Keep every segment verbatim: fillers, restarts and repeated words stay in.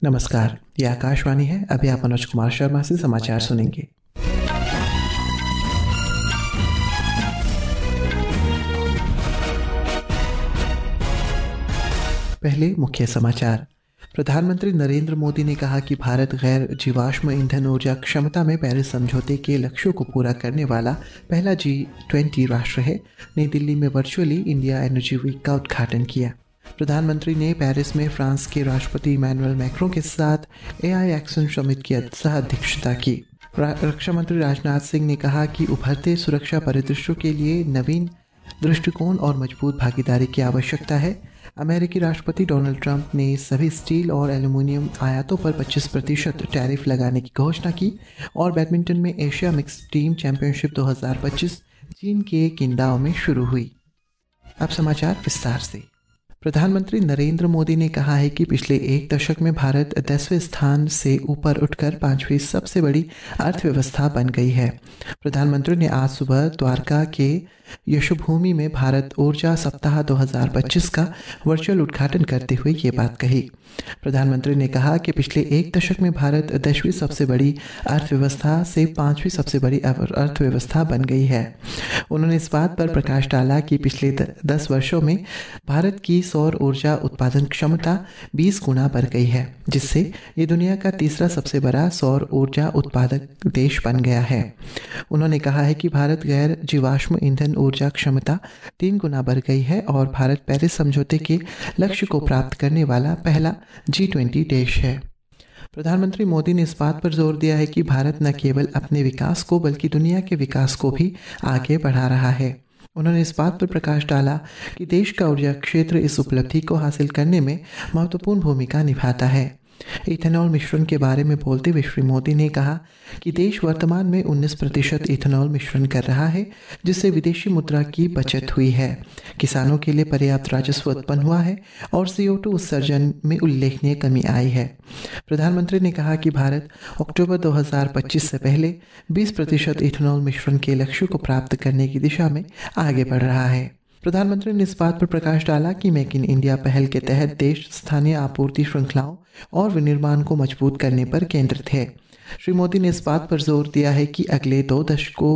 नमस्कार, ये आकाशवाणी है। अभी आप मनोज कुमार शर्मा से समाचार सुनेंगे। पहले मुख्य समाचार। प्रधानमंत्री नरेंद्र मोदी ने कहा कि भारत गैर जीवाश्म ईंधन ऊर्जा क्षमता में पेरिस समझौते के लक्ष्यों को पूरा करने वाला पहला जी ट्वेंटी राष्ट्र है। नई दिल्ली में वर्चुअली इंडिया एनर्जी वीक का उद्घाटन किया। प्रधानमंत्री ने पेरिस में फ्रांस के राष्ट्रपति इमैनुअल मैक्रों के साथ एआई एक्शन समिट की सह अध्यक्षता की। रक्षा मंत्री राजनाथ सिंह ने कहा कि उभरते सुरक्षा परिदृश्यों के लिए नवीन दृष्टिकोण और मजबूत भागीदारी की आवश्यकता है। अमेरिकी राष्ट्रपति डोनाल्ड ट्रंप ने सभी स्टील और एल्यूमिनियम आयातों पर पच्चीस प्रतिशत टैरिफ लगाने की घोषणा की। और बैडमिंटन में एशिया मिक्स टीम चैंपियनशिप दो हज़ार पच्चीस चीन के किंगडाओ में शुरू हुई। अब समाचार विस्तार से। प्रधानमंत्री नरेंद्र मोदी ने कहा है कि पिछले एक दशक में भारत दसवें स्थान से ऊपर उठकर पांचवी सबसे बड़ी अर्थव्यवस्था बन गई है। प्रधानमंत्री ने आज सुबह द्वारका के यशोभूमि में भारत ऊर्जा सप्ताह दो हज़ार पच्चीस का वर्चुअल उद्घाटन करते हुए ये बात कही। प्रधानमंत्री ने कहा कि पिछले एक दशक में भारत दसवीं सबसे बड़ी अर्थव्यवस्था से पांचवी सबसे बड़ी अर्थव्यवस्था बन गई है। उन्होंने इस बात पर प्रकाश डाला कि पिछले दस वर्षों में भारत की सौर ऊर्जा उत्पादन क्षमता बीस गुना बढ़ गई है, जिससे ये दुनिया का तीसरा सबसे बड़ा सौर ऊर्जा उत्पादक देश बन गया है। उन्होंने कहा है कि भारत गैर जीवाश्म ईंधन ऊर्जा क्षमता तीन गुना बढ़ गई है और भारत पेरिस समझौते के लक्ष्य को प्राप्त करने वाला पहला जी ट्वेंटी देश है। प्रधानमंत्री मोदी ने इस बात पर जोर दिया है कि भारत न केवल अपने विकास को बल्कि दुनिया के विकास को भी आगे बढ़ा रहा है। उन्होंने इस बात पर प्रकाश डाला कि देश का ऊर्जा क्षेत्र इस उपलब्धि को हासिल करने में महत्वपूर्ण भूमिका निभाता है। इथेनॉल मिश्रण के बारे में बोलते हुए श्री मोदी ने कहा कि देश वर्तमान में उन्नीस प्रतिशत इथेनॉल मिश्रण कर रहा है, जिससे विदेशी मुद्रा की बचत हुई है, किसानों के लिए पर्याप्त राजस्व उत्पन्न हुआ है और सी ओ टू उत्सर्जन में उल्लेखनीय कमी आई है। प्रधानमंत्री ने कहा कि भारत अक्टूबर दो हज़ार पच्चीस से पहले बीस प्रतिशत इथेनॉल मिश्रण के लक्ष्य को प्राप्त करने की दिशा में आगे बढ़ रहा है। प्रधानमंत्री ने इस बात पर प्रकाश डाला कि मेक इन इंडिया पहल के तहत देश स्थानीय आपूर्ति श्रृंखलाओं और विनिर्माण को मजबूत करने पर केंद्रित है। श्री मोदी ने इस बात पर जोर दिया है कि अगले दो दशकों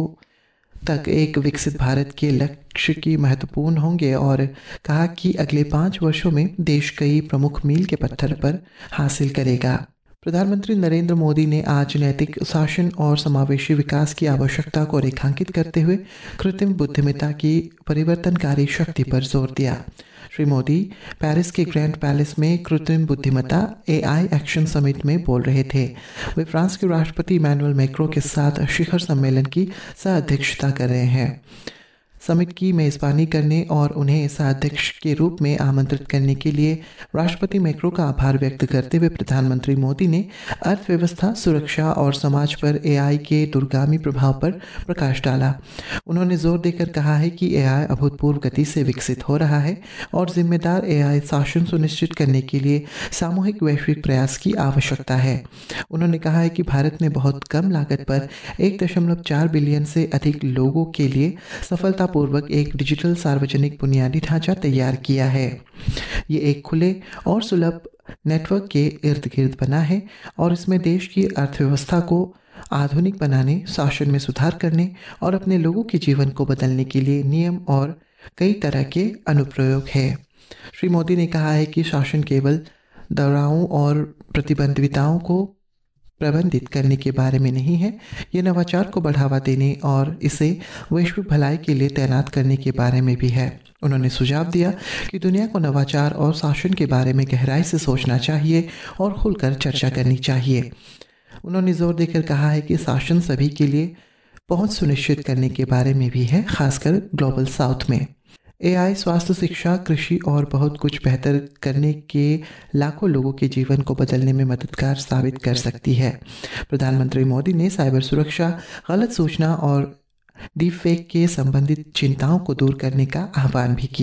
तक एक विकसित भारत के लक्ष्य की महत्वपूर्ण होंगे और कहा कि अगले पाँच वर्षों में देश कई प्रमुख मील के पत्थर पर हासिल करेगा। प्रधानमंत्री नरेंद्र मोदी ने आज नैतिक शासन और समावेशी विकास की आवश्यकता को रेखांकित करते हुए कृत्रिम बुद्धिमत्ता की परिवर्तनकारी शक्ति पर जोर दिया। श्री मोदी पेरिस के ग्रैंड पैलेस में कृत्रिम बुद्धिमत्ता एआई एक्शन समिट में बोल रहे थे। वे फ्रांस के राष्ट्रपति इमैनुअल मैक्रों के साथ शिखर सम्मेलन की सह अध्यक्षता कर रहे हैं। समिट की मेज़बानी करने और उन्हें सहाध्यक्ष के रूप में आमंत्रित करने के लिए राष्ट्रपति मैक्रो का आभार व्यक्त करते हुए प्रधानमंत्री मोदी ने अर्थव्यवस्था, सुरक्षा और समाज पर एआई के दूरगामी प्रभाव पर प्रकाश डाला। उन्होंने जोर देकर कहा है कि एआई अभूतपूर्व गति से विकसित हो रहा है और जिम्मेदार एआई शासन सुनिश्चित करने के लिए सामूहिक वैश्विक प्रयास की आवश्यकता है। उन्होंने कहा है कि भारत ने बहुत कम लागत पर एक दशमलव चार बिलियन से अधिक लोगों के लिए सफलता पूर्वक एक डिजिटल सार्वजनिक बुनियादी ढांचा तैयार किया है। ये एक खुले और सुलभ नेटवर्क के इर्द गिर्द बना है और इसमें देश की अर्थव्यवस्था को आधुनिक बनाने, शासन में सुधार करने और अपने लोगों के जीवन को बदलने के लिए नियम और कई तरह के अनुप्रयोग है। श्री मोदी ने कहा है कि शासन केवल दबावों और प्रतिबंधिताओं को प्रबंधित करने के बारे में नहीं है, ये नवाचार को बढ़ावा देने और इसे वैश्विक भलाई के लिए तैनात करने के बारे में भी है। उन्होंने सुझाव दिया कि दुनिया को नवाचार और शासन के बारे में गहराई से सोचना चाहिए और खुलकर चर्चा करनी चाहिए। उन्होंने जोर देकर कहा है कि शासन सभी के लिए पहुंच सुनिश्चित करने के बारे में भी है, खासकर ग्लोबल साउथ में। एआई स्वास्थ्य, शिक्षा, कृषि और बहुत कुछ बेहतर करने के लाखों लोगों के जीवन को बदलने में मददगार साबित कर सकती है। प्रधानमंत्री मोदी ने साइबर सुरक्षा, गलत सूचना और डीप फेक के संबंधित चिंताओं को दूर करने का आह्वान भी किया।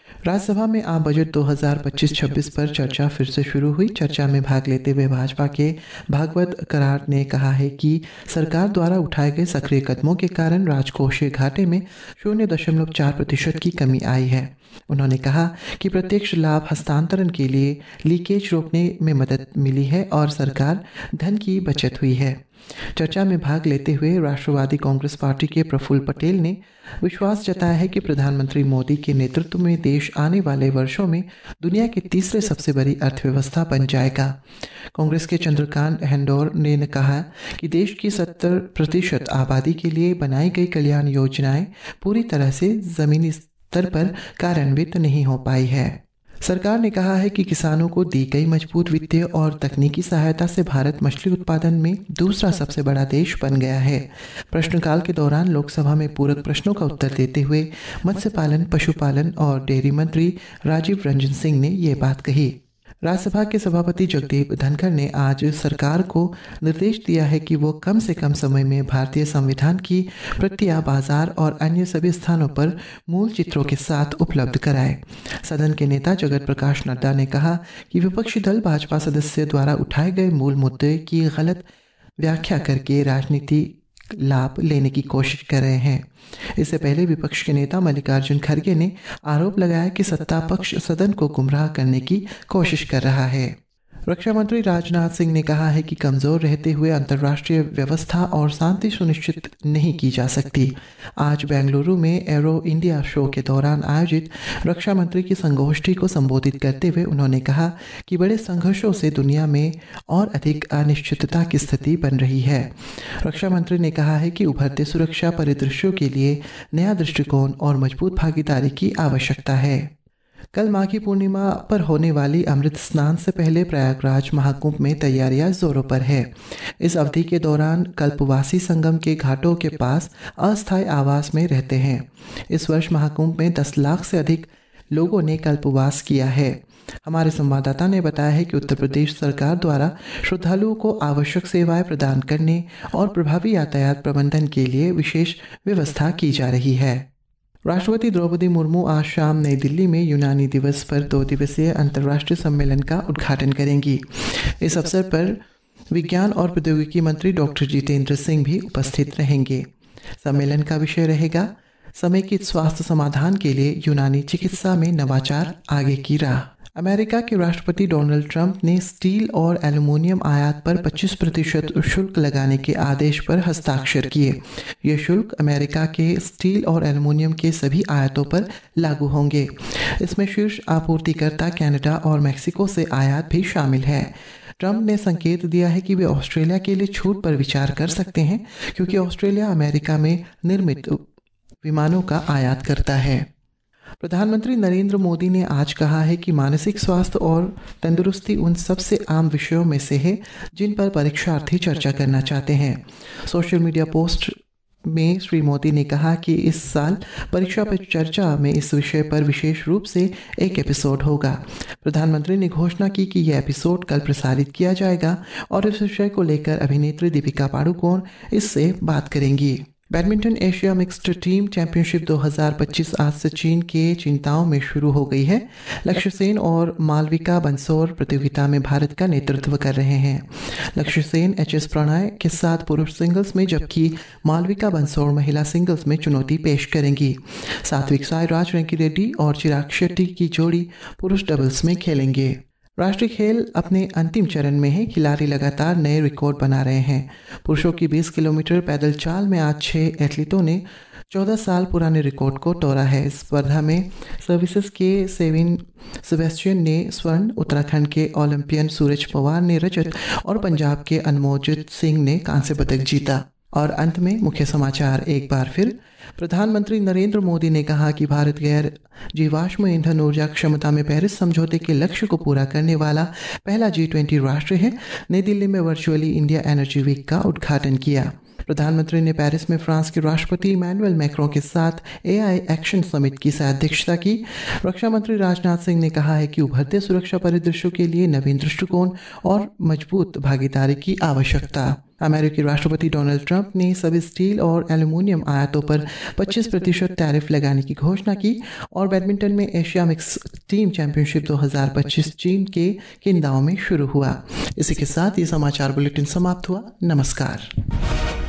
राज्यसभा में आम बजट दो हज़ार पच्चीस छब्बीस पर चर्चा फिर से शुरू हुई। चर्चा में भाग लेते हुए भाजपा के भागवत कराड़ ने कहा है कि सरकार द्वारा उठाए गए सक्रिय कदमों के कारण राजकोषीय घाटे में शून्य दशमलव चार प्रतिशत की कमी आई है। उन्होंने कहा कि प्रत्यक्ष लाभ हस्तांतरण के लिए लीकेज रोकने में मदद मिली है और सरकार धन की बचत हुई है। चर्चा में भाग लेते हुए राष्ट्रवादी कांग्रेस पार्टी के प्रफुल्ल पटेल ने विश्वास जताया है कि प्रधानमंत्री मोदी के नेतृत्व में देश आने वाले वर्षों में दुनिया की तीसरे सबसे बड़ी अर्थव्यवस्था बन जाएगा। कांग्रेस के चंद्रकांत हेंडोर ने कहा कि देश की सत्तर प्रतिशत आबादी के लिए बनाई गई कल्याण योजनाएं पूरी तरह से जमीनी स्तर पर कार्यान्वित नहीं हो पाई है। सरकार ने कहा है कि किसानों को दी गई मजबूत वित्तीय और तकनीकी सहायता से भारत मछली उत्पादन में दूसरा सबसे बड़ा देश बन गया है। प्रश्नकाल के दौरान लोकसभा में पूरक प्रश्नों का उत्तर देते हुए मत्स्य पालन, पशुपालन और डेयरी मंत्री राजीव रंजन सिंह ने ये बात कही। राज्यसभा के सभापति जगदीप धनखड़ ने आज सरकार को निर्देश दिया है कि वो कम से कम समय में भारतीय संविधान की प्रतियां बाजार और अन्य सभी स्थानों पर मूल चित्रों के साथ उपलब्ध कराए। सदन के नेता जगत प्रकाश नड्डा ने कहा कि विपक्षी दल भाजपा सदस्य द्वारा उठाए गए मूल मुद्दे की गलत व्याख्या करके राजनीति लाभ लेने की कोशिश कर रहे हैं। इससे पहले विपक्ष के नेता मल्लिकार्जुन खड़गे ने आरोप लगाया कि सत्ता पक्ष सदन को गुमराह करने की कोशिश कर रहा है। रक्षा मंत्री राजनाथ सिंह ने कहा है कि कमजोर रहते हुए अंतर्राष्ट्रीय व्यवस्था और शांति सुनिश्चित नहीं की जा सकती। आज बेंगलुरु में एरो इंडिया शो के दौरान आयोजित रक्षा मंत्री की संगोष्ठी को संबोधित करते हुए उन्होंने कहा कि बड़े संघर्षों से दुनिया में और अधिक अनिश्चितता की स्थिति बन रही है। रक्षा मंत्री ने कहा है कि उभरते सुरक्षा परिदृश्यों के लिए नया दृष्टिकोण और मजबूत भागीदारी की आवश्यकता है। कल माघी पूर्णिमा पर होने वाली अमृत स्नान से पहले प्रयागराज महाकुंभ में तैयारियां जोरों पर है। इस अवधि के दौरान कल्पवासी संगम के घाटों के पास अस्थायी आवास में रहते हैं। इस वर्ष महाकुंभ में दस लाख से अधिक लोगों ने कल्पवास किया है। हमारे संवाददाता ने बताया है कि उत्तर प्रदेश सरकार द्वारा श्रद्धालुओं को आवश्यक सेवाएं प्रदान करने और प्रभावी यातायात प्रबंधन के लिए विशेष व्यवस्था की जा रही है। राष्ट्रपति द्रौपदी मुर्मू आज शाम नई दिल्ली में यूनानी दिवस पर दो दिवसीय अंतर्राष्ट्रीय सम्मेलन का उद्घाटन करेंगी। इस अवसर पर विज्ञान और प्रौद्योगिकी मंत्री डॉक्टर जितेंद्र सिंह भी उपस्थित रहेंगे। सम्मेलन का विषय रहेगा समेकित स्वास्थ्य समाधान के लिए यूनानी चिकित्सा में नवाचार, आगे की राह। अमेरिका के राष्ट्रपति डोनाल्ड ट्रंप ने स्टील और एल्युमिनियम आयात पर पच्चीस प्रतिशत शुल्क लगाने के आदेश पर हस्ताक्षर किए। ये शुल्क अमेरिका के स्टील और एल्युमिनियम के सभी आयातों पर लागू होंगे। इसमें शीर्ष आपूर्तिकर्ता कनाडा और मेक्सिको से आयात भी शामिल है। ट्रंप ने संकेत दिया है कि वे ऑस्ट्रेलिया के लिए छूट पर विचार कर सकते हैं, क्योंकि ऑस्ट्रेलिया अमेरिका में निर्मित विमानों का आयात करता है। प्रधानमंत्री नरेंद्र मोदी ने आज कहा है कि मानसिक स्वास्थ्य और तंदुरुस्ती उन सबसे आम विषयों में से है जिन पर परीक्षार्थी चर्चा करना चाहते हैं। सोशल मीडिया पोस्ट में श्री मोदी ने कहा कि इस साल परीक्षा पर चर्चा में इस विषय पर विशेष रूप से एक एपिसोड होगा। प्रधानमंत्री ने घोषणा की कि यह एपिसोड कल प्रसारित किया जाएगा और इस विषय को लेकर अभिनेत्री दीपिका पादुकोण इससे बात करेंगी। Badminton Asia mixed team championship दो हज़ार पच्चीस आज से चीन के चिंताओं में शुरू हो गई है। लक्ष्य सेन और मालविका बंसोर प्रतियोगिता में भारत का नेतृत्व कर रहे हैं। लक्ष्य सेन एच एस प्रणय के साथ पुरुष सिंगल्स में, जबकि मालविका बंसोर महिला सिंगल्स में चुनौती पेश करेंगी। सात्विक साईराज रंकी रेड्डी और चिराग शेट्टी की जोड़ी पुरुष डबल्स में खेलेंगे। राष्ट्रीय खेल अपने अंतिम चरण में है। खिलाड़ी लगातार नए रिकॉर्ड बना रहे हैं। पुरुषों की बीस किलोमीटर पैदल चाल में आज छह एथलीटों ने चौदह साल पुराने रिकॉर्ड को तोड़ा है। इस स्पर्धा में सर्विसेज के सेविन सेबेस्टियन ने स्वर्ण, उत्तराखंड के ओलंपियन सूरज पवार ने रजत और पंजाब के अनमोलजीत सिंह ने कांस्य पदक जीता। और अंत में मुख्य समाचार एक बार फिर। प्रधानमंत्री नरेंद्र मोदी ने कहा कि भारत गैर जीवाश्म ईंधन ऊर्जा क्षमता में पेरिस समझौते के लक्ष्य को पूरा करने वाला पहला जी ट्वेंटी राष्ट्र है। नई दिल्ली में वर्चुअली इंडिया एनर्जी वीक का उद्घाटन किया। प्रधानमंत्री ने पेरिस में फ्रांस के राष्ट्रपति इमैनुअल मैक्रों के साथ एआई एक्शन समिट की अध्यक्षता की। रक्षा मंत्री राजनाथ सिंह ने कहा है कि उभरते सुरक्षा परिदृश्यों के लिए नवीन दृष्टिकोण और मजबूत भागीदारी की आवश्यकता। अमेरिकी राष्ट्रपति डोनाल्ड ट्रंप ने सभी स्टील और एल्यूमिनियम आयातों पर पच्चीस प्रतिशत टैरिफ लगाने की घोषणा की। और बैडमिंटन में एशिया मिक्स टीम चैंपियनशिप दो हज़ार पच्चीस चीन के किंगडाओ में शुरू हुआ। इसी के साथ ये समाचार बुलेटिन समाप्त हुआ। नमस्कार।